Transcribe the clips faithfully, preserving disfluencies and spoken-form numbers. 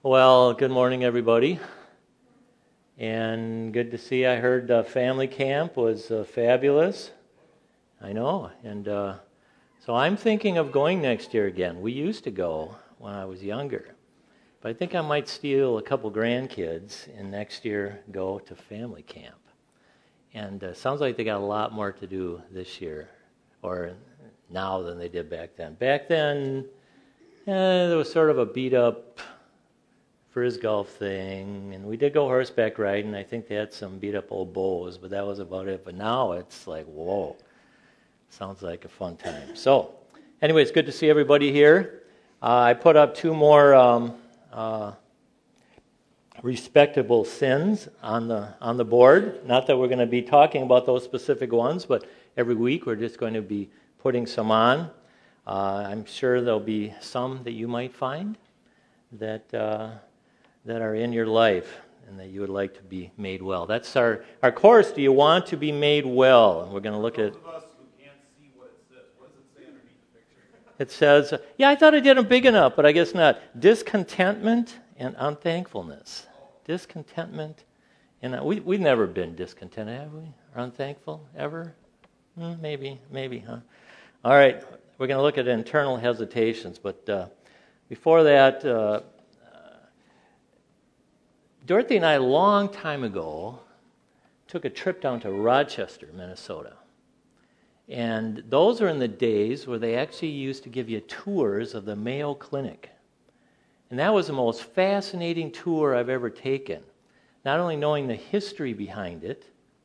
Well, good morning, everybody, and good to see. I heard uh, family camp was uh, fabulous. I know, and uh, so I'm thinking of going next year again. We used to go when I was younger, but I think I might steal a couple grandkids and next year go to family camp. And uh, sounds like they got a lot more to do this year, or now than they did back then. Back then, eh, there was sort of a beat up frisbee golf thing, and we did go horseback riding. I think they had some beat up old bows, but that was about it. But now it's like, whoa, sounds like a fun time. So, anyway, it's good to see everybody here. Uh, I put up two more um, uh, respectable sins on the on the board. Not that we're going to be talking about those specific ones, but every week we're just going to be putting some on. Uh, I'm sure there'll be some that you might find that. Uh, that are in your life and that you would like to be made well. That's our, our course, Do You Want to Be Made Well? And we're going to look at... For those of us who can't see what it says, what does it say underneath the picture? It says, yeah, I thought I did them big enough, but I guess not. Discontentment and unthankfulness. Discontentment and... We, we've never been discontented, have we? Or unthankful, ever? Hmm, maybe, maybe, huh? All right, we're going to look at internal hesitations, but uh, before that... Uh, Dorothy and I, a long time ago, took a trip down to Rochester, Minnesota. And those are in the days where they actually used to give you tours of the Mayo Clinic. And that was the most fascinating tour I've ever taken. Not only knowing the history behind it,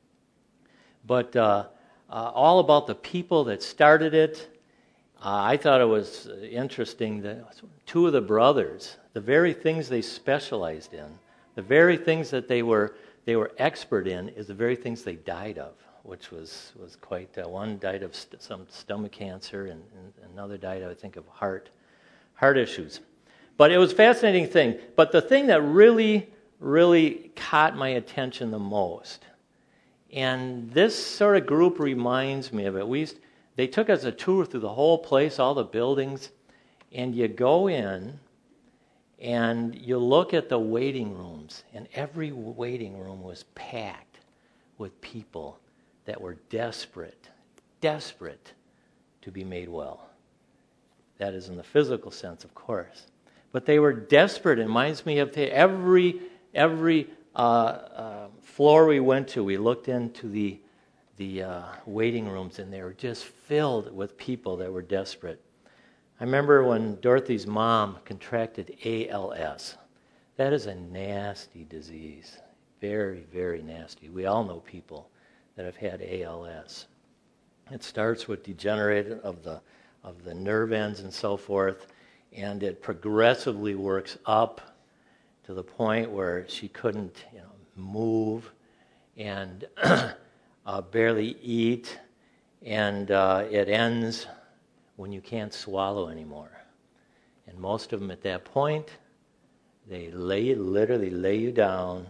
but uh, uh, all about the people that started it. Uh, I thought it was interesting that two of the brothers, the very things they specialized in, the very things that they were they were expert in is the very things they died of, which was, was quite... Uh, one died of st- some stomach cancer, and, and another died, I think, of heart heart issues. But it was a fascinating thing. But the thing that really, really caught my attention the most, and this sort of group reminds me of it. We used, they took us a tour through the whole place, all the buildings, and you go in, and you look at the waiting rooms, and every waiting room was packed with people that were desperate, desperate to be made well. That is in the physical sense, of course. But they were desperate. It reminds me of the, every every uh, uh, floor we went to, we looked into the, the uh, waiting rooms, and they were just filled with people that were desperate. I remember when Dorothy's mom contracted A L S. That is a nasty disease. Very, very nasty. We all know people that have had A L S. It starts with degeneration of the of the nerve ends and so forth, and it progressively works up to the point where she couldn't, you know, move and uh, barely eat, and uh, it ends when you can't swallow anymore. And most of them at that point, they lay literally lay you down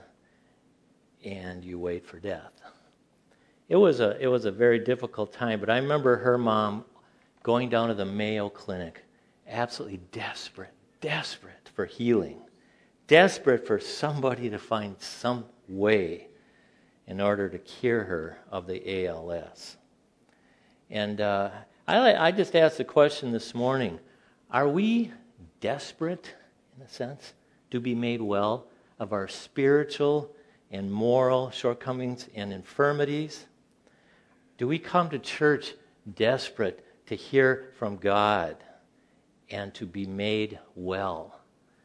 and you wait for death. It was a it was a very difficult time, but I remember her mom going down to the Mayo Clinic, absolutely desperate, desperate for healing, desperate for somebody to find some way in order to cure her of the A L S. And uh, I, I just asked the question this morning, are we desperate, in a sense, to be made well of our spiritual and moral shortcomings and infirmities? Do we come to church desperate to hear from God and to be made well?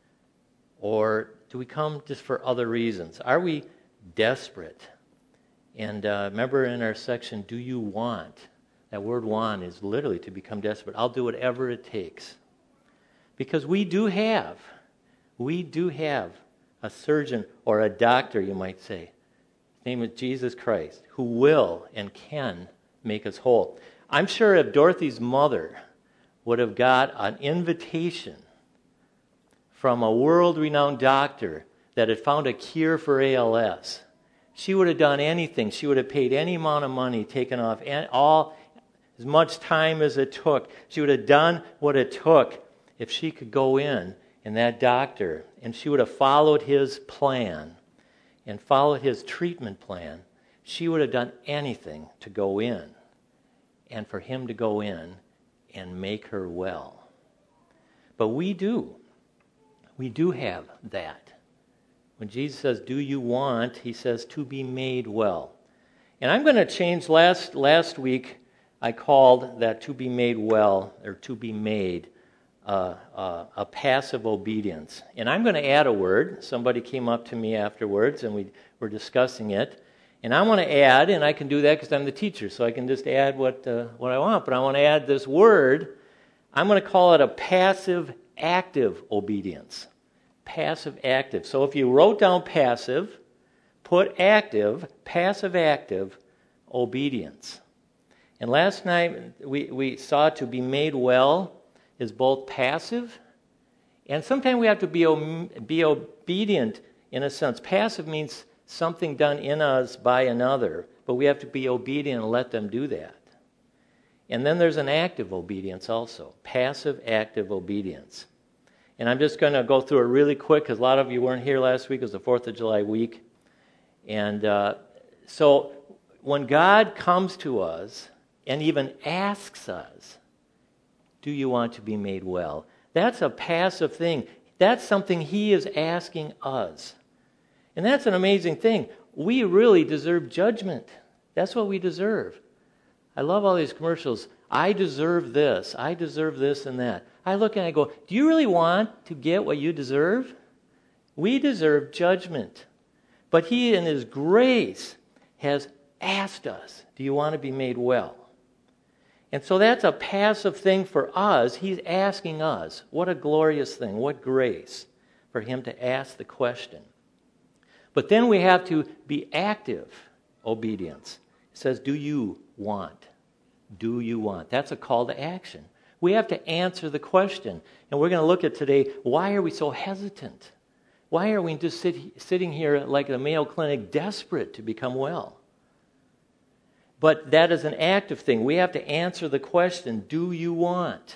Or do we come just for other reasons? Are we desperate? And uh, remember in our section, do you want? That word want is literally to become desperate. I'll do whatever it takes. Because we do have, we do have a surgeon or a doctor, you might say. His name is Jesus Christ, who will and can make us whole. I'm sure if Dorothy's mother would have got an invitation from a world-renowned doctor that had found a cure for A L S, she would have done anything. She would have paid any amount of money, taken off all... as much time as it took. She would have done what it took if she could go in and that doctor, and she would have followed his plan and followed his treatment plan, she would have done anything to go in and for him to go in and make her well. But we do. We do have that. When Jesus says, do you want, he says, to be made well. And I'm going to change, last, last week I called that to be made well, or to be made, uh, uh, a passive obedience. And I'm going to add a word. Somebody came up to me afterwards and we were discussing it. And I want to add, and I can do that because I'm the teacher, so I can just add what, uh, what I want. But I want to add this word. I'm going to call it a passive active obedience. Passive active. So if you wrote down passive, put active, passive active obedience. And last night we, we saw to be made well is both passive, and sometimes we have to be, be obedient in a sense. Passive means something done in us by another, but we have to be obedient and let them do that. And then there's an active obedience also, passive active obedience. And I'm just going to go through it really quick because a lot of you weren't here last week. It was the fourth of July week. And uh, so when God comes to us and even asks us, do you want to be made well? That's a passive thing. That's something he is asking us. And that's an amazing thing. We really deserve judgment. That's what we deserve. I love all these commercials. I deserve this. I deserve this and that. I look and I go, do you really want to get what you deserve? We deserve judgment. But he in his grace has asked us, do you want to be made well? And so that's a passive thing for us. He's asking us. What a glorious thing. What grace for him to ask the question. But then we have to be active obedience. It says, do you want? Do you want? That's a call to action. We have to answer the question. And we're going to look at today, why are we so hesitant? Why are we just sit, sitting here like the Mayo Clinic desperate to become well? But that is an active thing. We have to answer the question, do you want?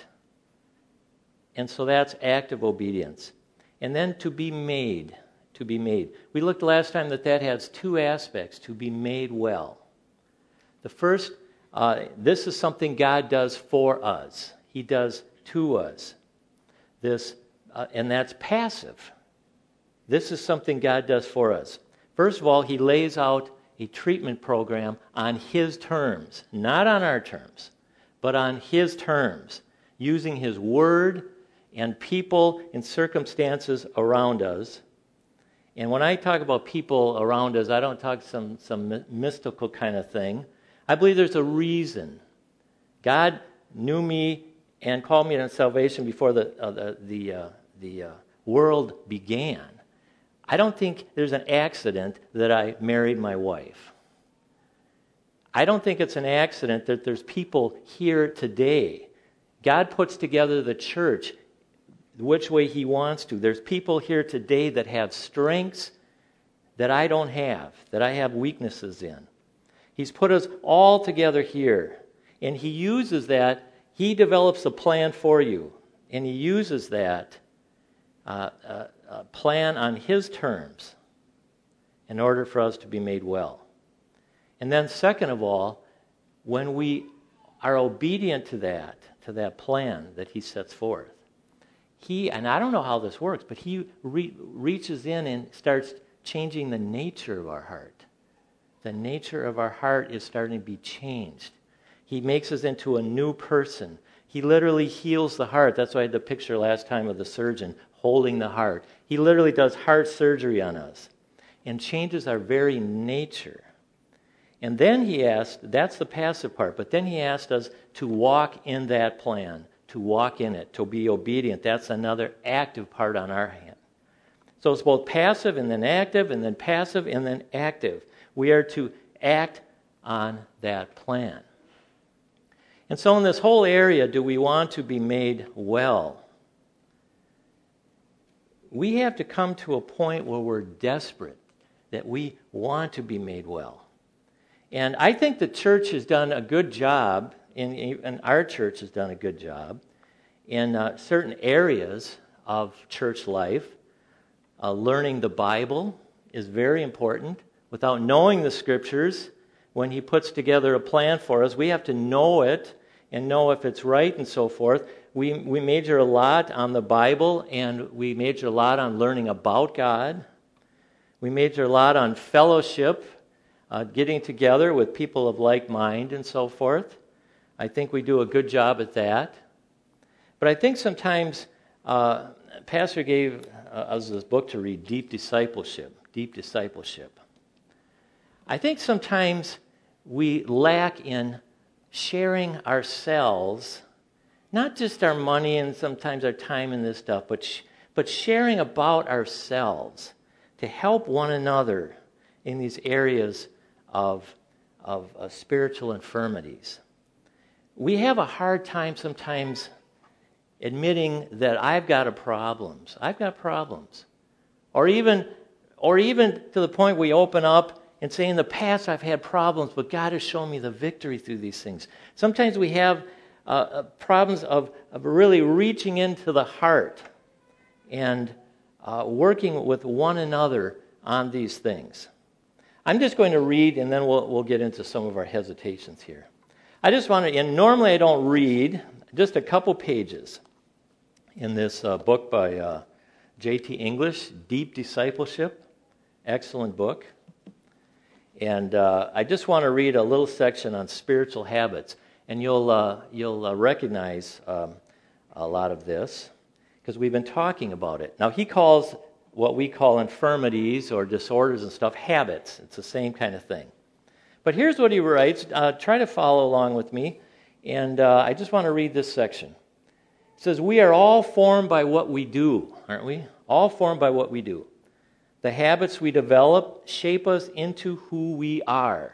And so that's active obedience. And then to be made. To be made. We looked last time that that has two aspects, to be made well. The first, uh, this is something God does for us. He does to us. This, uh, and that's passive. This is something God does for us. First of all, he lays out a treatment program on his terms, not on our terms, but on his terms, using his word and people and circumstances around us. And when I talk about people around us, I don't talk some, some mystical kind of thing. I believe there's a reason. God knew me and called me to salvation before the uh, the the, uh, the uh, world began. I don't think there's an accident that I married my wife. I don't think it's an accident that there's people here today. God puts together the church which way he wants to. There's people here today that have strengths that I don't have, that I have weaknesses in. He's put us all together here, and he uses that. He develops a plan for you, and he uses that uh, uh, uh, plan on his terms in order for us to be made well. And then second of all, when we are obedient to that, to that plan that he sets forth, he, and I don't know how this works, but he re- reaches in and starts changing the nature of our heart. The nature of our heart is starting to be changed. He makes us into a new person. He literally heals the heart. That's why I had the picture last time of the surgeon holding the heart. He literally does heart surgery on us and changes our very nature. And then he asked, that's the passive part, but then he asked us to walk in that plan, to walk in it, to be obedient. That's another active part on our hand. So it's both passive and then active, and then passive and then active. We are to act on that plan. And so in this whole area, do we want to be made well? We have to come to a point where we're desperate, that we want to be made well. And I think the church has done a good job, and our church has done a good job in uh, certain areas of church life. Uh, learning the Bible is very important. Without knowing the Scriptures, when He puts together a plan for us, we have to know it and know if it's right and so forth. We, we major a lot on the Bible, and we major a lot on learning about God. We major a lot on fellowship, uh, getting together with people of like mind and so forth. I think we do a good job at that. But I think sometimes uh, Pastor gave uh, us this book to read, Deep Discipleship. Deep Discipleship. I think sometimes we lack in sharing ourselves, not just our money and sometimes our time in this stuff, but sh- but sharing about ourselves to help one another in these areas of, of uh, spiritual infirmities. We have a hard time sometimes admitting that I've got a problems. I've got problems. Or even, or even to the point we open up and say, in the past I've had problems, but God has shown me the victory through these things. Sometimes we have uh, uh, problems of, of really reaching into the heart and uh, working with one another on these things. I'm just going to read, and then we'll, we'll get into some of our hesitations here. I just want to, and normally I don't read, just a couple pages in this uh, book by uh, J T English, Deep Discipleship. Excellent book. And uh, I just want to read a little section on spiritual habits, and you'll uh, you'll uh, recognize um, a lot of this because we've been talking about it. Now, he calls what we call infirmities or disorders and stuff habits. It's the same kind of thing. But here's what he writes. Uh, try to follow along with me, and uh, I just want to read this section. It says, "We are all formed by what we do, aren't we? All formed by what we do. The habits we develop shape us into who we are.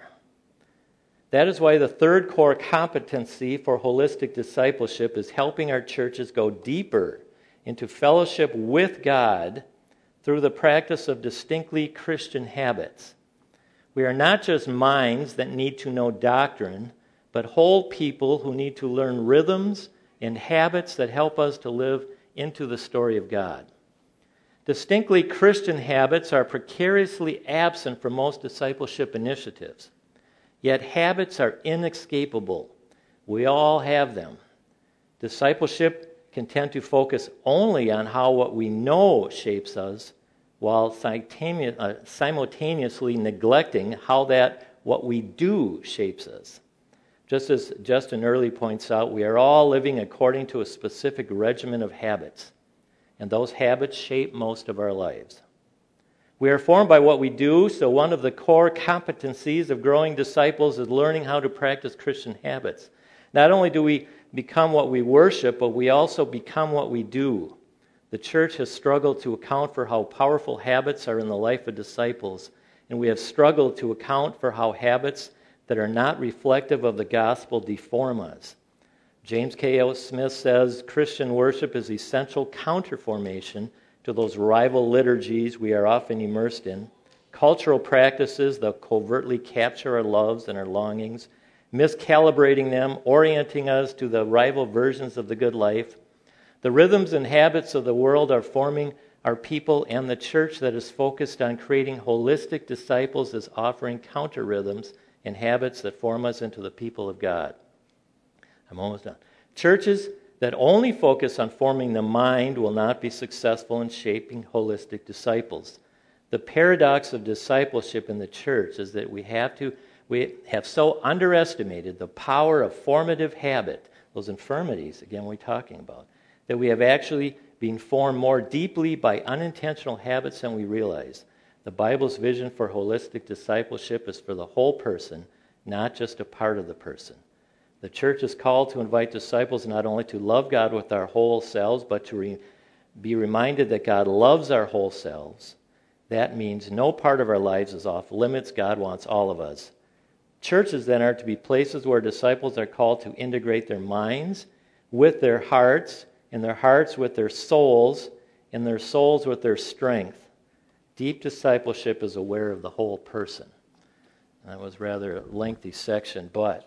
That is why the third core competency for holistic discipleship is helping our churches go deeper into fellowship with God through the practice of distinctly Christian habits. We are not just minds that need to know doctrine, but whole people who need to learn rhythms and habits that help us to live into the story of God. Distinctly Christian habits are precariously absent from most discipleship initiatives. Yet habits are inescapable. We all have them. Discipleship can tend to focus only on how what we know shapes us, while simultaneously neglecting how that what we do shapes us. Just as Justin Early points out, we are all living according to a specific regimen of habits. And those habits shape most of our lives. We are formed by what we do, so one of the core competencies of growing disciples is learning how to practice Christian habits. Not only do we become what we worship, but we also become what we do. The church has struggled to account for how powerful habits are in the life of disciples, and we have struggled to account for how habits that are not reflective of the gospel deform us. James K L Smith says Christian worship is essential counterformation to those rival liturgies we are often immersed in, cultural practices that covertly capture our loves and our longings, miscalibrating them, orienting us to the rival versions of the good life. The rhythms and habits of the world are forming our people, and the church that is focused on creating holistic disciples is offering counter rhythms and habits that form us into the people of God. I'm almost done. Churches that only focus on forming the mind will not be successful in shaping holistic disciples. The paradox of discipleship in the church is that we have to we have so underestimated the power of formative habit, those infirmities, again, we're talking about, that we have actually been formed more deeply by unintentional habits than we realize. The Bible's vision for holistic discipleship is for the whole person, not just a part of the person. The church is called to invite disciples not only to love God with our whole selves, but to re- be reminded that God loves our whole selves. That means no part of our lives is off limits. God wants all of us. Churches then are to be places where disciples are called to integrate their minds with their hearts, and their hearts with their souls, and their souls with their strength. Deep discipleship is aware of the whole person. That was rather a lengthy section, but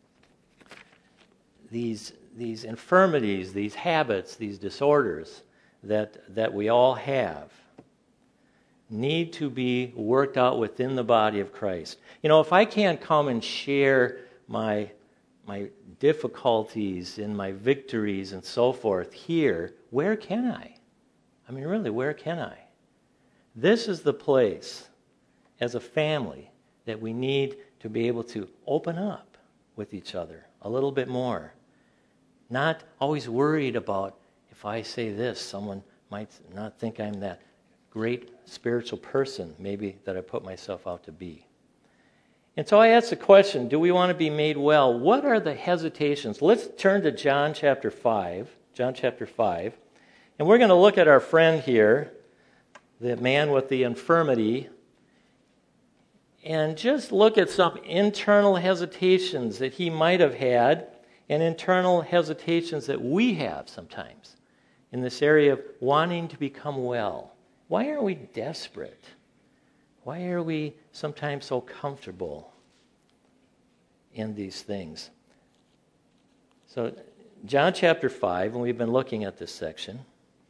These, these infirmities, these habits, these disorders, that, that we all have need to be worked out within the body of Christ. You know, if I can't come and share my, my difficulties and my victories and so forth here, where can I? I mean, really, where can I? This is the place, as a family, that we need to be able to open up with each other a little bit more. Not always worried about, if I say this, someone might not think I'm that great spiritual person, maybe, that I put myself out to be. And so I asked the question, do we want to be made well? What are the hesitations? Let's turn to John chapter five. John chapter five. And we're going to look at our friend here, the man with the infirmity, and just look at some internal hesitations that he might have had and internal hesitations that we have sometimes in this area of wanting to become well. Why are we desperate? Why are we sometimes so comfortable in these things? So, John chapter five, and we've been looking at this section.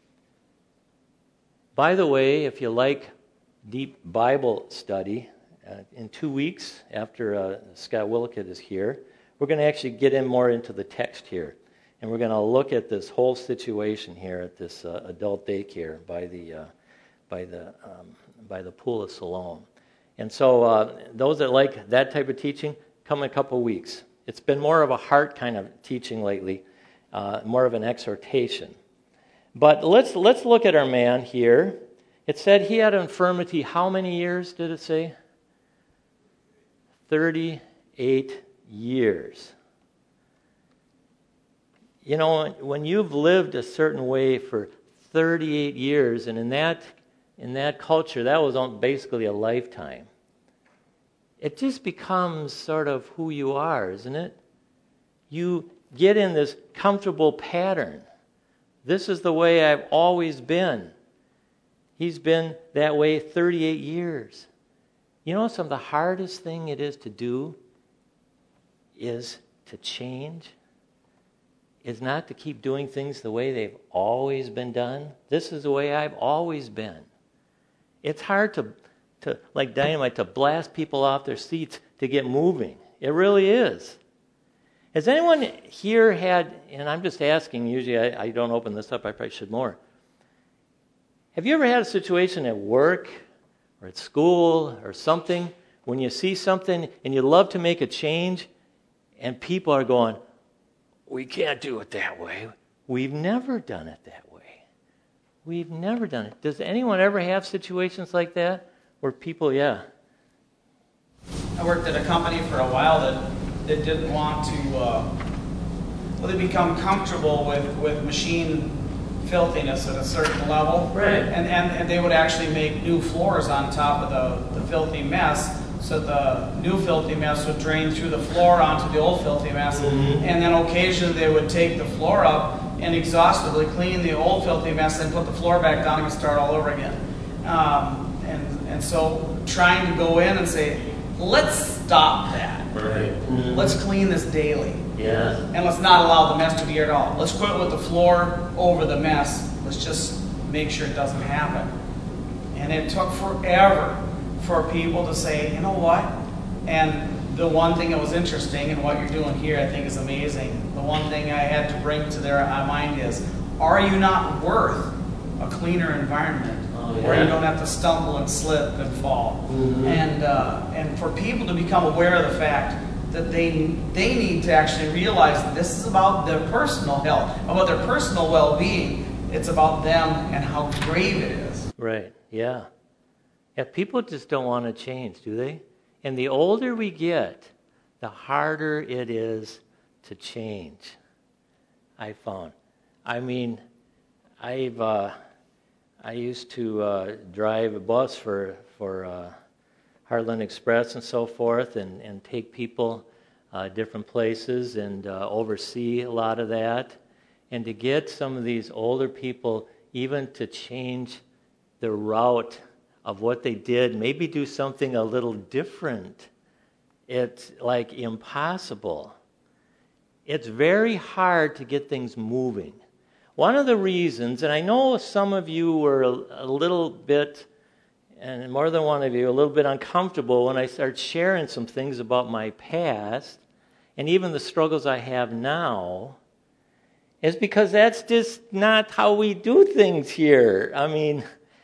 By the way, if you like deep Bible study, uh, in two weeks after uh, Scott Willickett is here, we're going to actually get in more into the text here. And we're going to look at this whole situation here at this uh, adult daycare by the uh, by the um, by the Pool of Siloam. And so uh, those that like that type of teaching, come in a couple weeks. It's been more of a heart kind of teaching lately, uh, more of an exhortation. But let's let's look at our man here. It said he had infirmity. How many years did it say? thirty-eight years. You know, when you've lived a certain way for thirty-eight years, and in that in that culture, that was basically a lifetime. It just becomes sort of who you are, isn't it? You get in this comfortable pattern. This is the way I've always been. He's been that way thirty-eight years. You know, some of the hardest thing it is to do is to change. Is not to keep doing things the way they've always been done. This is the way I've always been. It's hard to, to like dynamite, to blast people off their seats to get moving. It really is. Has anyone here had, and I'm just asking, usually I, I don't open this up, I probably should more. Have you ever had a situation at work or at school or something when you see something and you love to make a change and people are going, we can't do it that way. We've never done it that way. We've never done it. Does anyone ever have situations like that where people, yeah? I worked at a company for a while that, that didn't want to, uh, well, they become comfortable with, with machine filthiness at a certain level. Right. And, and, and they would actually make new floors on top of the, the filthy mess, so the new filthy mess would drain through the floor onto the old filthy mess. Mm-hmm. And then occasionally they would take the floor up and exhaustively clean the old filthy mess and put the floor back down and start all over again. Um, and, and so trying to go in and say, let's stop that. Right. Mm-hmm. Let's clean this daily. Yeah. And let's not allow the mess to be here at all. Let's quit with the floor over the mess. Let's just make sure it doesn't happen. And it took forever for people to say, you know what? And the one thing that was interesting, and what you're doing here I think is amazing, the one thing I had to bring to their mind is, are you not worth a cleaner environment oh, yeah. where you don't have to stumble and slip and fall? Mm-hmm. And uh, and for people to become aware of the fact that they they need to actually realize that this is about their personal health, about their personal well-being. It's about them and how grave it is. Right, yeah. Yeah, people just don't want to change, do they? And the older we get, the harder it is to change, I found. I mean, I've uh, I used to uh, drive a bus for, for uh, Heartland Express and so forth, and, and take people uh, different places and uh, oversee a lot of that. And to get some of these older people even to change the route of what they did, maybe do something a little different, it's like impossible. It's very hard to get things moving. one of the reasons, and I know some of you were a, a little bit, and more than one of you, a little bit uncomfortable when I started sharing some things about my past, and even the struggles I have now, is because that's just not how we do things here. I mean,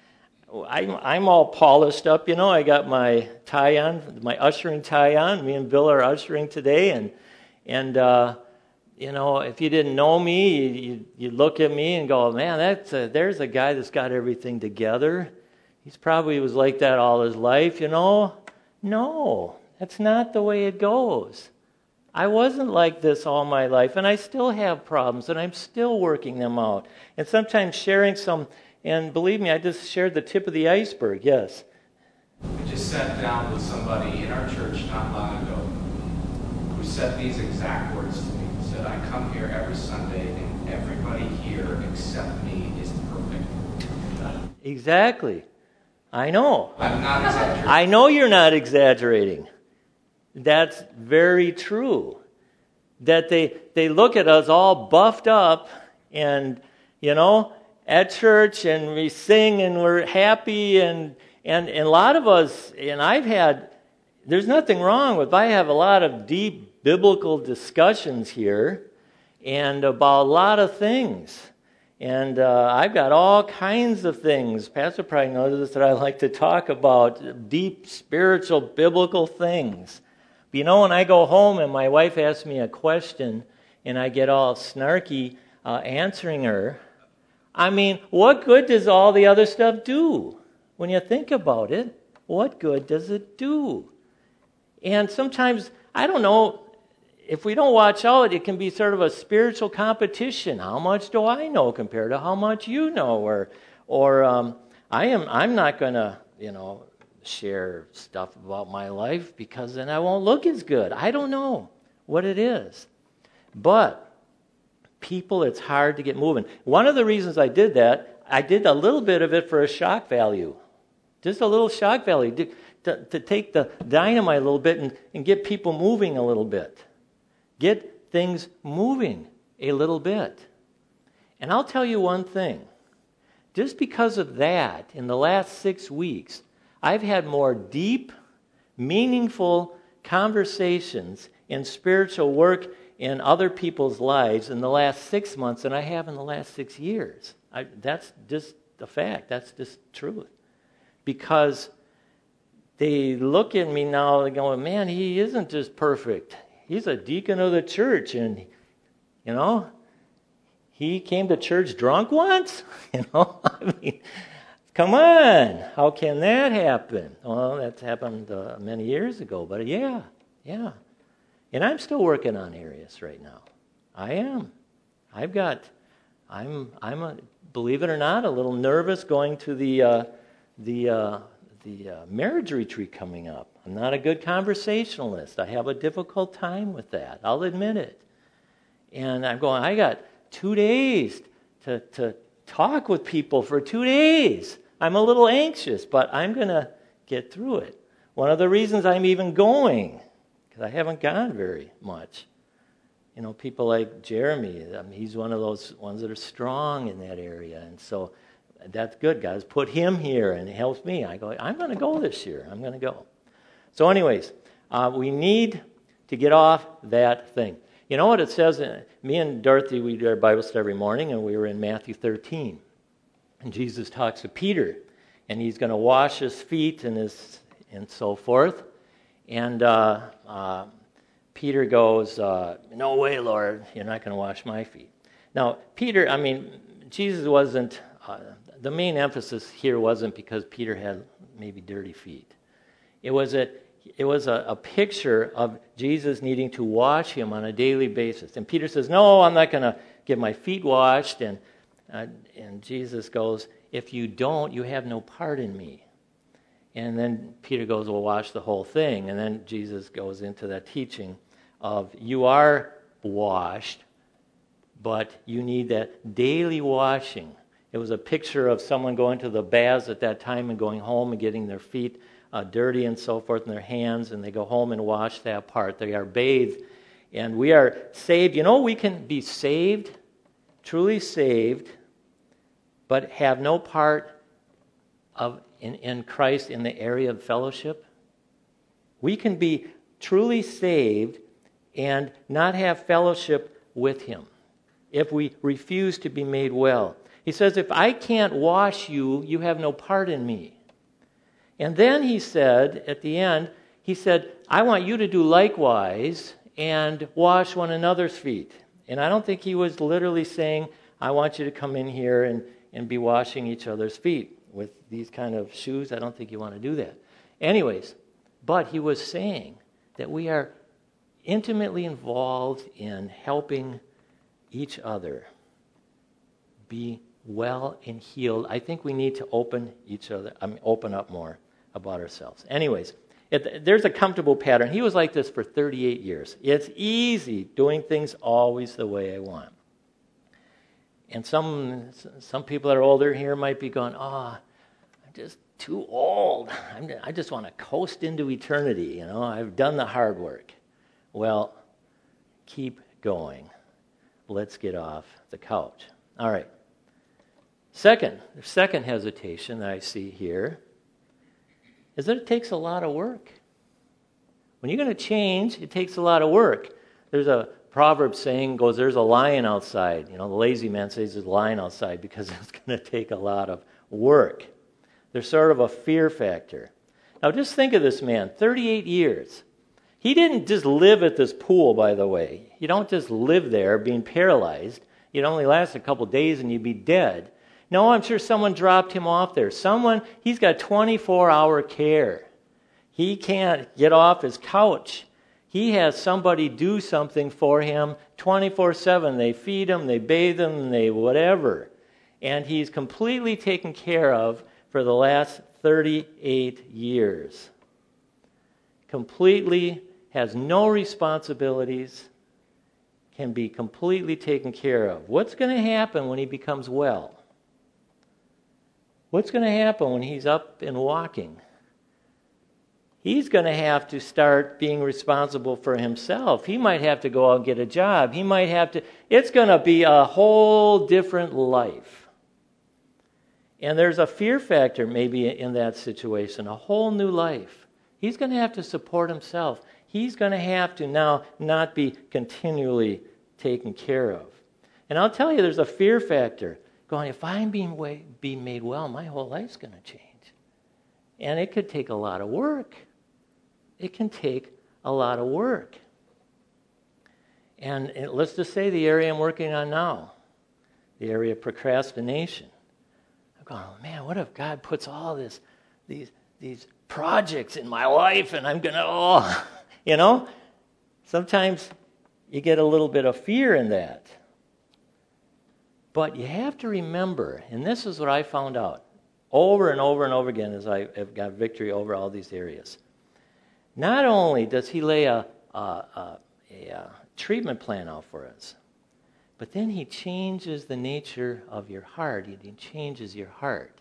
I'm, I'm all polished up, you know. I got my tie on, my ushering tie on. Me and Bill are ushering today, and and uh, you know, if you didn't know me, you you look at me and go, man, that's a, there's a guy that's got everything together. He's probably was like that all his life, you know. No, that's not the way it goes. I wasn't like this all my life, and I still have problems, and I'm still working them out. And sometimes sharing some, and believe me, I just shared the tip of the iceberg, yes. I just sat down with somebody in our church not long ago who said these exact words to me. He said, I come here every Sunday, and everybody here except me is perfect. Exactly. I know. I'm not exaggerating. I know you're not exaggerating. That's very true. That they, they look at us all buffed up and, you know, at church, and we sing and we're happy, and, and, and a lot of us, and I've had, there's nothing wrong with, I have a lot of deep biblical discussions here and about a lot of things. And uh, I've got all kinds of things. Pastor probably knows this, that I like to talk about, deep spiritual biblical things. But you know, when I go home and my wife asks me a question and I get all snarky uh, answering her, I mean, what good does all the other stuff do? When you think about it, what good does it do? And sometimes, I don't know, if we don't watch out, it can be sort of a spiritual competition. How much do I know compared to how much you know? Or, or um, I am, I'm not going to, you know, share stuff about my life because then I won't look as good. I don't know what it is. But people, it's hard to get moving. One of the reasons I did that, I did a little bit of it for a shock value. Just a little shock value. To, to, to take the dynamite a little bit and, and get people moving a little bit. Get things moving a little bit. And I'll tell you one thing. Just because of that, in the last six weeks, I've had more deep, meaningful conversations in spiritual work in other people's lives in the last six months than I have in the last six years. I, that's just the fact. That's just truth. Because they look at me now and go, man, he isn't just perfect. He's a deacon of the church, and, you know, he came to church drunk once? You know, I mean, come on, how can that happen? Well, that's happened uh, many years ago, but yeah, yeah. And I'm still working on areas right now. I am. I've got, I'm, I'm a, believe it or not, a little nervous going to the, uh, the, uh, the uh, marriage retreat coming up. I'm not a good conversationalist. I have a difficult time with that. I'll admit it. And I'm going, I got two days to, to talk with people for two days. I'm a little anxious, but I'm going to get through it. One of the reasons I'm even going, because I haven't gone very much. You know, people like Jeremy, I mean, he's one of those ones that are strong in that area. And so that's good, guys. Put him here, and it helps me. I go, I'm going to go this year. I'm going to go. So anyways, uh, we need to get off that thing. You know what it says? Uh, me and Dorothy, we do our Bible study every morning, and we were in Matthew thirteen. And Jesus talks to Peter, and he's going to wash his feet and his and so forth. And uh, uh, Peter goes, uh, no way, Lord, you're not going to wash my feet. Now, Peter, I mean, Jesus wasn't, uh, the main emphasis here wasn't because Peter had maybe dirty feet. It was a, it was a, a picture of Jesus needing to wash him on a daily basis. And Peter says, no, I'm not going to get my feet washed. And, uh, and Jesus goes, if you don't, you have no part in me. And then Peter goes, well, wash the whole thing. And then Jesus goes into that teaching of you are washed, but you need that daily washing. It was a picture of someone going to the baths at that time and going home and getting their feet uh, dirty and so forth in their hands, and they go home and wash that part. They are bathed, and we are saved. You know, we can be saved truly saved, but have no part of in, in Christ in the area of fellowship? We can be truly saved and not have fellowship with him if we refuse to be made well. He says, if I can't wash you, you have no part in me. And then he said, at the end, he said, I want you to do likewise and wash one another's feet. And I don't think he was literally saying, I want you to come in here and, and be washing each other's feet with these kind of shoes. I don't think you want to do that. Anyways, but he was saying that we are intimately involved in helping each other be well and healed. I think we need to open each other, I mean, open up more about ourselves. Anyways, it, there's a comfortable pattern. He was like this for thirty-eight years. It's easy doing things always the way I want. And some some people that are older here might be going, oh, I'm just too old. I'm, I just want to coast into eternity. You know, I've done the hard work. Well, keep going. Let's get off the couch. All right. Second, the second hesitation that I see here is that it takes a lot of work. When you're going to change, it takes a lot of work. There's a proverb saying, goes, there's a lion outside. You know, the lazy man says there's a lion outside because it's going to take a lot of work. There's sort of a fear factor. Now just think of this man, thirty-eight years. He didn't just live at this pool, by the way. You don't just live there being paralyzed. You'd only last a couple days and you'd be dead. No, I'm sure someone dropped him off there. Someone, he's got twenty-four hour care. He can't get off his couch. He has somebody do something for him twenty-four seven. They feed him, they bathe him, they whatever. And he's completely taken care of for the last thirty-eight years. Completely has no responsibilities, can be completely taken care of. What's going to happen when he becomes well? What's going to happen when he's up and walking? He's going to have to start being responsible for himself. He might have to go out and get a job. He might have to, it's going to be a whole different life. And there's a fear factor maybe in that situation, a whole new life. He's going to have to support himself. He's going to have to now not be continually taken care of. And I'll tell you, there's a fear factor going, if I'm being, way, being made well, my whole life's going to change. And it could take a lot of work. It can take a lot of work. And it, let's just say the area I'm working on now, the area of procrastination. I'm going, oh man, what if God puts all this, these, these projects in my life and I'm going to, oh, you know? Sometimes you get a little bit of fear in that. But you have to remember, and this is what I found out over and over and over again as I have got victory over all these areas. Not only does he lay a, a, a, a treatment plan out for us, but then he changes the nature of your heart. He changes your heart.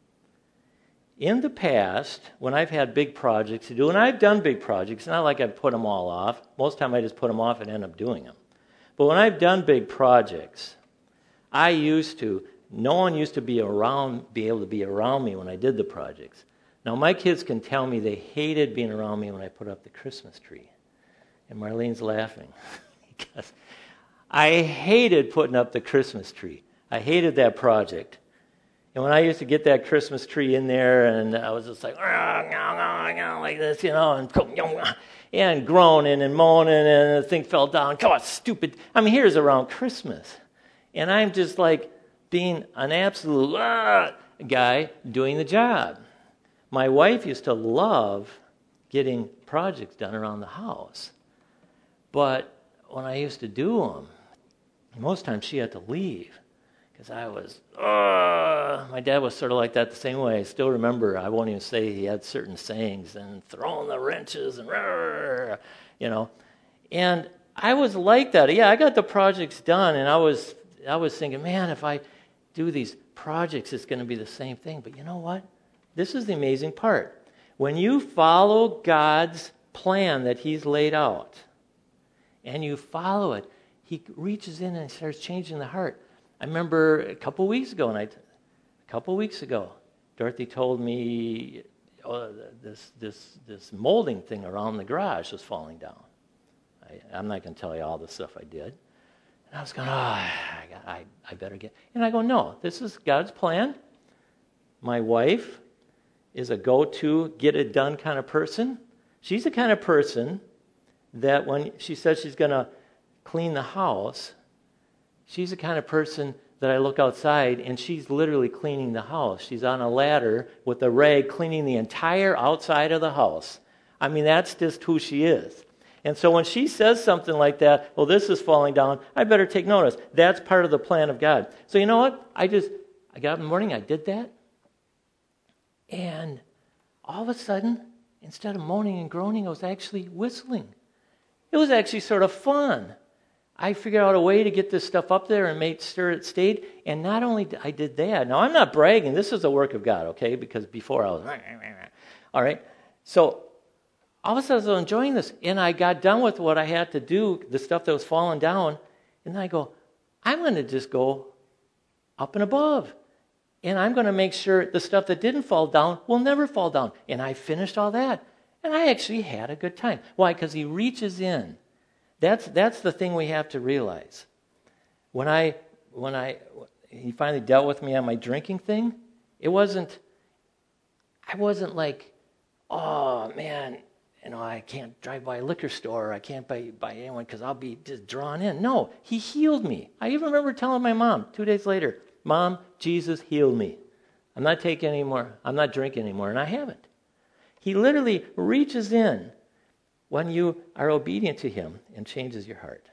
In the past, when I've had big projects to do, and I've done big projects, it's not like I've put them all off. Most of the time I just put them off and end up doing them. But when I've done big projects, I used to, no one used to be around, be able to be around me when I did the projects. Now my kids can tell me they hated being around me when I put up the Christmas tree. And Marlene's laughing because I hated putting up the Christmas tree. I hated that project. And when I used to get that Christmas tree in there, and I was just like, like this, you know, and, and groaning and moaning, and the thing fell down. Come on, stupid. I mean, here's around Christmas. And I'm just like being an absolute ah, guy doing the job. My wife used to love getting projects done around the house. But when I used to do them, most times she had to leave. Because I was, uh, my dad was sort of like that the same way. I still remember, I won't even say he had certain sayings, and throwing the wrenches, and rah, you know. And I was like that. Yeah, I got the projects done, and I was I was thinking, man, if I do these projects, it's going to be the same thing. But you know what? This is the amazing part. When you follow God's plan that he's laid out, and you follow it, he reaches in and starts changing the heart. I remember a couple weeks ago, and I, a couple weeks ago, Dorothy told me oh, this this this molding thing around the garage was falling down. I, I'm not going to tell you all the stuff I did. And I was going, oh, I, I, I better get... And I go, no, this is God's plan. My wife is a go-to, get-it-done kind of person. She's the kind of person that when she says she's going to clean the house, she's the kind of person that I look outside and she's literally cleaning the house. She's on a ladder with a rag cleaning the entire outside of the house. I mean, that's just who she is. And so when she says something like that, well, this is falling down, I better take notice. That's part of the plan of God. So you know what? I just, I got up in the morning, I did that. And all of a sudden, instead of moaning and groaning, I was actually whistling. It was actually sort of fun. I figured out a way to get this stuff up there and make sure it stayed. And not only did I did that, now I'm not bragging, this is the work of God, okay? Because before I was, all right? So all of a sudden I was enjoying this. And I got done with what I had to do, the stuff that was falling down. And then I go, I'm going to just go up and above. And I'm going to make sure the stuff that didn't fall down will never fall down. And I finished all that. And I actually had a good time. Why? Because he reaches in. That's that's the thing we have to realize. When I when I he finally dealt with me on my drinking thing, it wasn't I wasn't like, oh man, you know, I can't drive by a liquor store, or I can't buy buy anyone because I'll be just drawn in. No, he healed me. I even remember telling my mom two days later, Mom, Jesus healed me. I'm not taking any more, I'm not drinking anymore, and I haven't. He literally reaches in when you are obedient to him and changes your heart.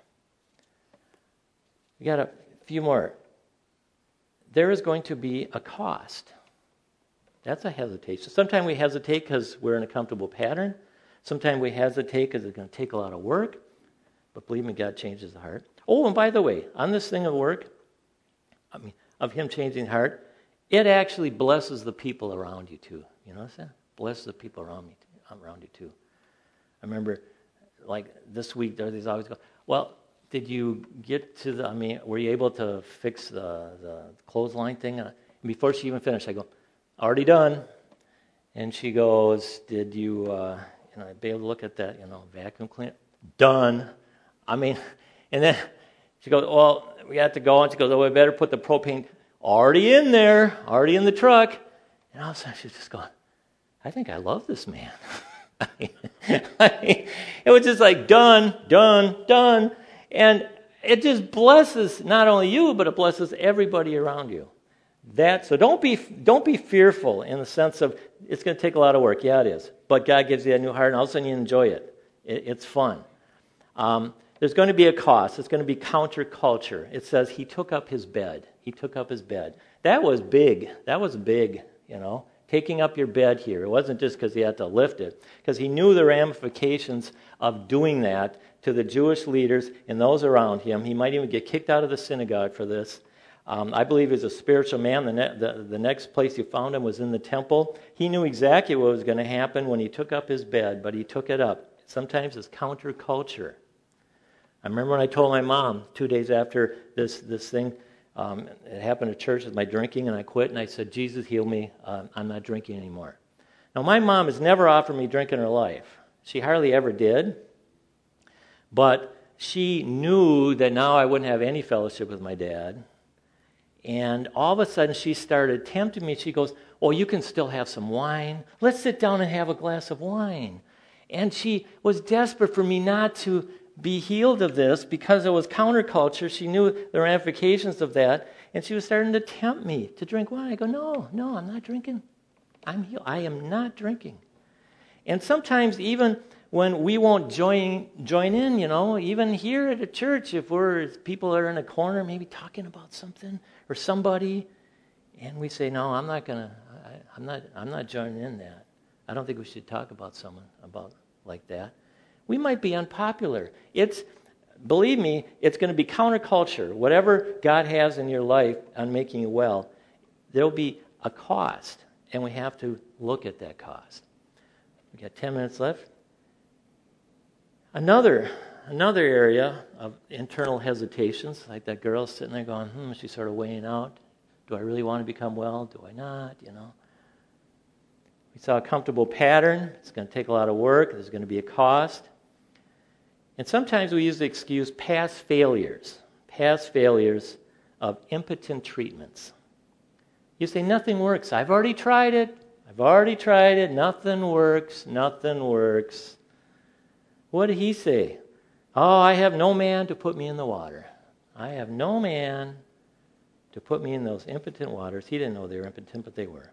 We got a few more. There is going to be a cost. That's a hesitation. Sometimes we hesitate because we're in a comfortable pattern. Sometimes we hesitate because it's going to take a lot of work. But believe me, God changes the heart. Oh, and by the way, on this thing of work, I mean, of him changing the heart, it actually blesses the people around you too. You notice that? Blesses the people around me, around you too. I remember, like this week, Dorothy's always go, well, did you get to the, I mean, were you able to fix the, the clothesline thing? And before she even finished, I go, already done. And she goes, did you, uh, you know, be able to look at that, you know, vacuum cleaner? Done. I mean, and then she goes, well, we have to go. And she goes, oh, we better put the propane already in there, already in the truck. And all of a sudden she's just going, I think I love this man. I mean, I mean, it was just like done, done, done. And it just blesses not only you, but it blesses everybody around you. That, so don't be don't be fearful in the sense of it's going to take a lot of work. Yeah, it is. But God gives you a new heart, and all of a sudden you enjoy it. it it's fun. Um, there's going to be a cost. It's going to be counterculture. It says he took up his bed. He took up his bed. That was big. That was big, you know. Taking up your bed here. It wasn't just because he had to lift it, because he knew the ramifications of doing that to the Jewish leaders and those around him. He might even get kicked out of the synagogue for this. Um, I believe he's a spiritual man. The, ne- the, the next place you found him was in the temple. He knew exactly what was going to happen when he took up his bed, but he took it up. Sometimes it's counterculture. I remember when I told my mom two days after this, this thing, Um, it happened at church with my drinking, and I quit, and I said, Jesus, heal me. Um, I'm not drinking anymore. Now, my mom has never offered me drink in her life. She hardly ever did. But she knew that now I wouldn't have any fellowship with my dad. And all of a sudden, she started tempting me. She goes, oh, you can still have some wine. Let's sit down and have a glass of wine. And she was desperate for me not to be healed of this because it was counterculture. She knew the ramifications of that, and she was starting to tempt me to drink wine. I go, no, no, I'm not drinking. I'm healed. I am not drinking. And sometimes even when we won't join join in, you know, even here at a church, if we're people are in a corner maybe talking about something or somebody, and we say, no, I'm not gonna, I, I'm not, I'm not joining in that. I don't think we should talk about someone about like that. We might be unpopular. It's, believe me, it's going to be counterculture. Whatever God has in your life on making you well, there'll be a cost, and we have to look at that cost. We got ten minutes left. Another, another area of internal hesitations, like that girl sitting there going, hmm, she's sort of weighing out, do I really want to become well? Do I not? You know. We saw a comfortable pattern. It's going to take a lot of work. There's going to be a cost. And sometimes we use the excuse past failures, past failures of impotent treatments. You say, nothing works. I've already tried it. I've already tried it. Nothing works. Nothing works. What did he say? Oh, I have no man to put me in the water. I have no man to put me in those impotent waters. He didn't know they were impotent, but they were.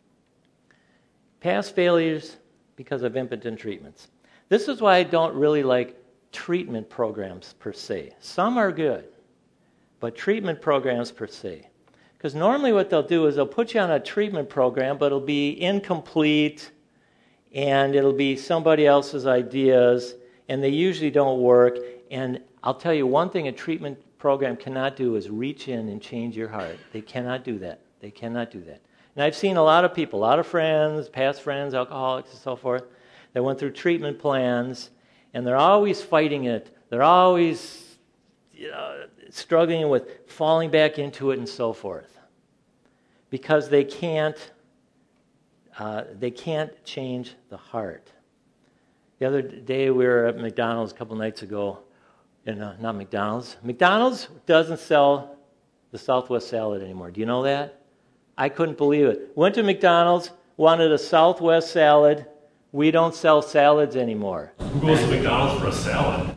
Past failures because of impotent treatments. This is why I don't really like treatment programs per se. Some are good, but treatment programs per se. Because normally what they'll do is they'll put you on a treatment program, but it'll be incomplete, and it'll be somebody else's ideas, and they usually don't work. And I'll tell you one thing a treatment program cannot do is reach in and change your heart. They cannot do that. They cannot do that. And I've seen a lot of people, a lot of friends, past friends, alcoholics and so forth, that went through treatment plans, and they're always fighting it. They're always, you know, struggling with falling back into it and so forth. Because they can't, uh, they can't change the heart. The other day we were at McDonald's a couple nights ago, and uh, not McDonald's. McDonald's doesn't sell the Southwest salad anymore. Do you know that? I couldn't believe it. Went to McDonald's, wanted a Southwest salad. We don't sell salads anymore. Who goes to McDonald's for a salad?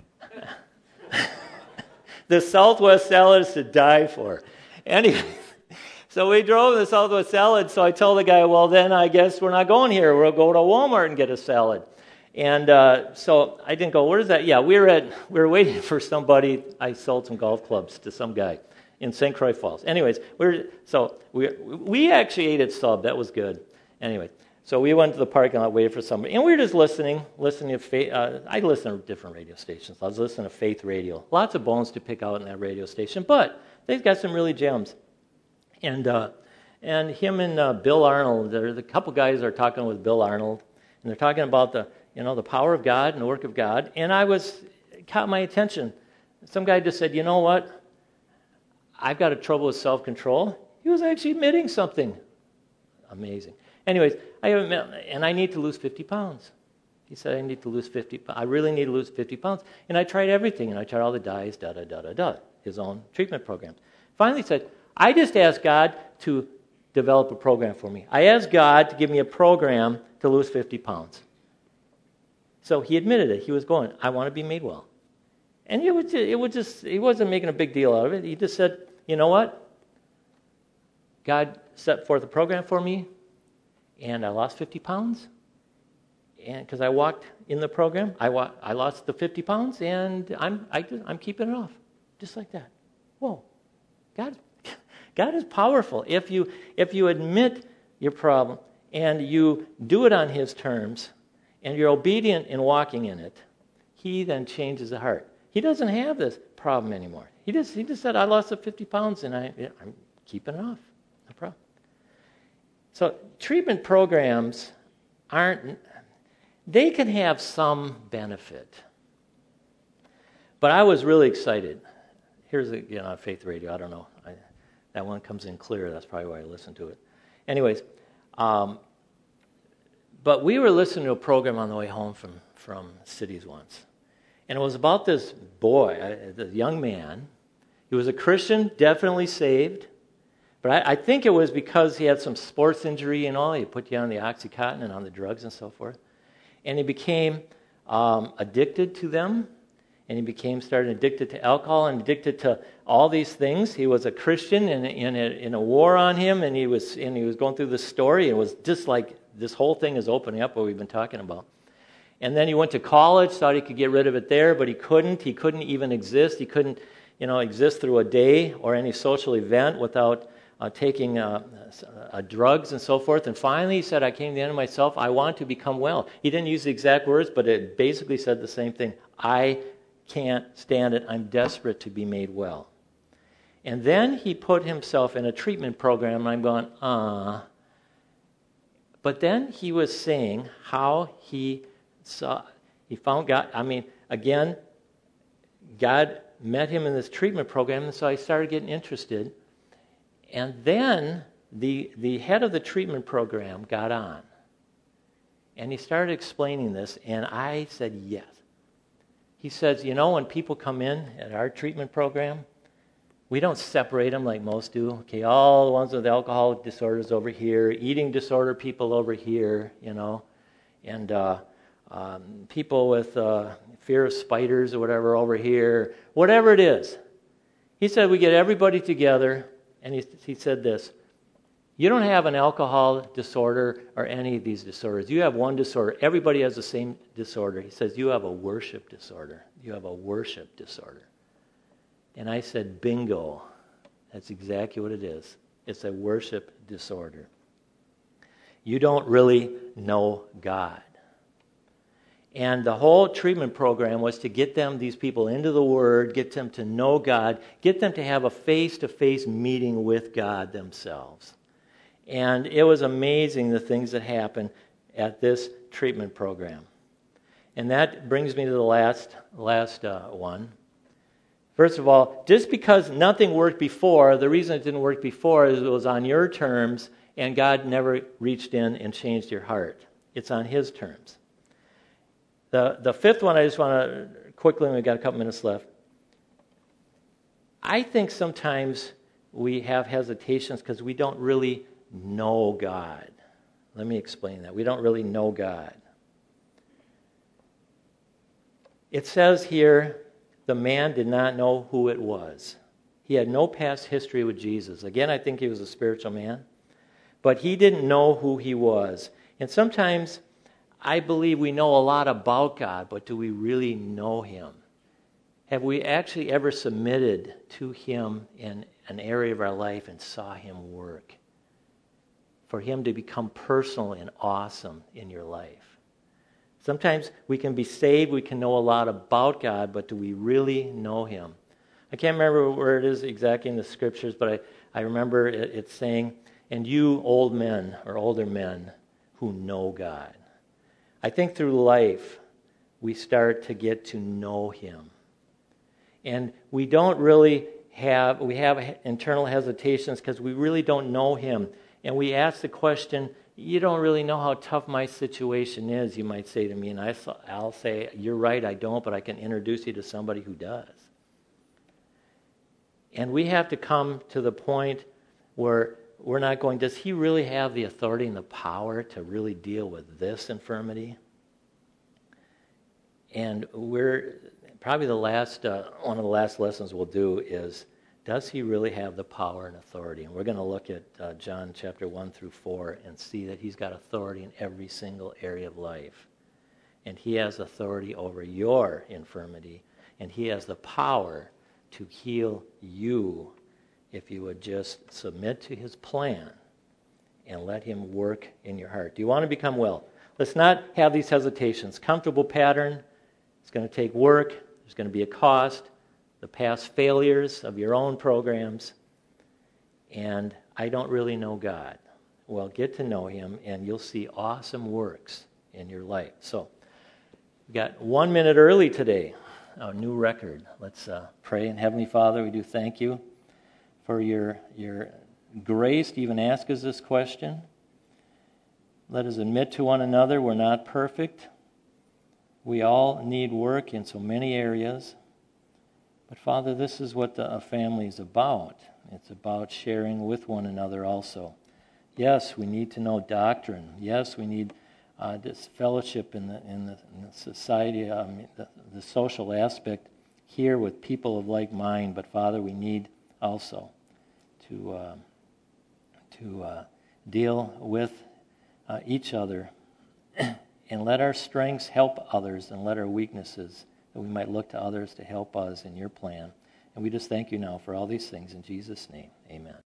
The Southwest salad is to die for. Anyway, so we drove the Southwest salad, so I told the guy, well, then I guess we're not going here. We'll go to Walmart and get a salad. And uh, so I didn't go, where is that? Yeah, we were, at, we were waiting for somebody. I sold some golf clubs to some guy in Saint Croix Falls. Anyways, we're, so we we actually ate at Sub. That was good. Anyway, so we went to the parking lot, waited for somebody. And we were just listening, listening to faith. Uh, I listen to different radio stations. I was listening to Faith Radio. Lots of bones to pick out in that radio station, but they've got some really gems. And uh, and him and uh, Bill Arnold, there's a couple guys are talking with Bill Arnold, and they're talking about the you know the power of God and the work of God. And I was it caught my attention. Some guy just said, you know what? I've got a trouble with self-control. He was actually admitting something. Amazing. Anyways, I haven't met, and I need to lose fifty pounds. He said, I need to lose fifty pounds. I really need to lose fifty pounds. And I tried everything, and I tried all the diets, da, da, da, da, da, his own treatment programs. Finally he said, I just asked God to develop a program for me. I asked God to give me a program to lose fifty pounds. So he admitted it. He was going, I want to be made well. And it was, just, it was just, he wasn't making a big deal out of it. He just said, you know what? God set forth a program for me, and I lost fifty pounds. And because I walked in the program, I wa- I lost the fifty pounds, and I'm I just, I'm keeping it off, just like that. Whoa, God, God is powerful. If you if you admit your problem and you do it on His terms, and you're obedient in walking in it, He then changes the heart. He doesn't have this problem anymore. He just he just said, I lost the fifty pounds, and I I'm keeping it off. No problem. So treatment programs aren't. They can have some benefit. But I was really excited. Here's a, you know, Faith Radio. I don't know. I, that one comes in clear. That's probably why I listened to it. Anyways, um, but we were listening to a program on the way home from, from cities once. And it was about this boy, this young man. He was a Christian, definitely saved. But I, I think it was because he had some sports injury and all. He put you on the Oxycontin and on the drugs and so forth. And he became um, addicted to them, and he became started addicted to alcohol and addicted to all these things. He was a Christian in, in, a, in a war on him, and he was and he was going through this story. It was just like this whole thing is opening up what we've been talking about. And then he went to college, thought he could get rid of it there, but he couldn't. He couldn't even exist. He couldn't, you know, exist through a day or any social event without Uh, taking uh, uh, drugs and so forth. And finally he said, I came to the end of myself. I want to become well. He didn't use the exact words, but it basically said the same thing. I can't stand it. I'm desperate to be made well. And then he put himself in a treatment program, and I'm going, uh. But then he was saying how he saw, he found God. I mean, again, God met him in this treatment program, and so I started getting interested. And then the the head of the treatment program got on, and he started explaining this, and I said yes. He says, you know, when people come in at our treatment program, we don't separate them like most do. Okay, all the ones with alcoholic disorders over here, eating disorder people over here, you know, and uh, um, people with uh, fear of spiders or whatever over here, whatever it is. He said we get everybody together, and he, he said this, you don't have an alcohol disorder or any of these disorders. You have one disorder. Everybody has the same disorder. He says you have a worship disorder. You have a worship disorder. And I said, bingo. That's exactly what it is. It's a worship disorder. You don't really know God. And the whole treatment program was to get them, these people, into the Word, get them to know God, get them to have a face-to-face meeting with God themselves. And it was amazing the things that happened at this treatment program. And that brings me to the last, last uh, one. First of all, just because nothing worked before, the reason it didn't work before is it was on your terms, and God never reached in and changed your heart. It's on His terms. The, the fifth one, I just want to quickly, we've got a couple minutes left. I think sometimes we have hesitations because we don't really know God. Let me explain that. We don't really know God. It says here, the man did not know who it was. He had no past history with Jesus. Again, I think he was a spiritual man. But he didn't know who he was. And sometimes I believe we know a lot about God, but do we really know Him? Have we actually ever submitted to Him in an area of our life and saw Him work? For Him to become personal and awesome in your life. Sometimes we can be saved, we can know a lot about God, but do we really know Him? I can't remember where it is exactly in the Scriptures, but I, I remember it, it saying, and you old men or older men who know God. I think through life we start to get to know Him. And we don't really have, we have internal hesitations because we really don't know Him. And we ask the question, you don't really know how tough my situation is, you might say to me. And I, I'll say, you're right, I don't, but I can introduce you to somebody who does. And we have to come to the point where we're not going, does he really have the authority and the power to really deal with this infirmity? And we're, probably the last, uh, one of the last lessons we'll do is, does he really have the power and authority? And we're going to look at uh, John chapter one through four and see that he's got authority in every single area of life. And he has authority over your infirmity. And he has the power to heal you if you would just submit to his plan and let him work in your heart. Do you want to become well? Let's not have these hesitations. Comfortable pattern. It's going to take work. There's going to be a cost. The past failures of your own programs, and I don't really know God. Well, get to know him, and you'll see awesome works in your life. So, we got one minute early today, a new record. Let's uh, pray. And Heavenly Father, we do thank you for your, your grace to even ask us this question. Let us admit to one another we're not perfect. We all need work in so many areas. But Father, this is what the, a family is about. It's about sharing with one another also. Yes, we need to know doctrine. Yes, we need uh, this fellowship in the in the, in the society, um, the, the social aspect here with people of like mind. But Father, we need also to uh, to uh, deal with uh, each other and let our strengths help others and let our weaknesses, that we might look to others to help us in your plan. And we just thank you now for all these things in Jesus' name. Amen.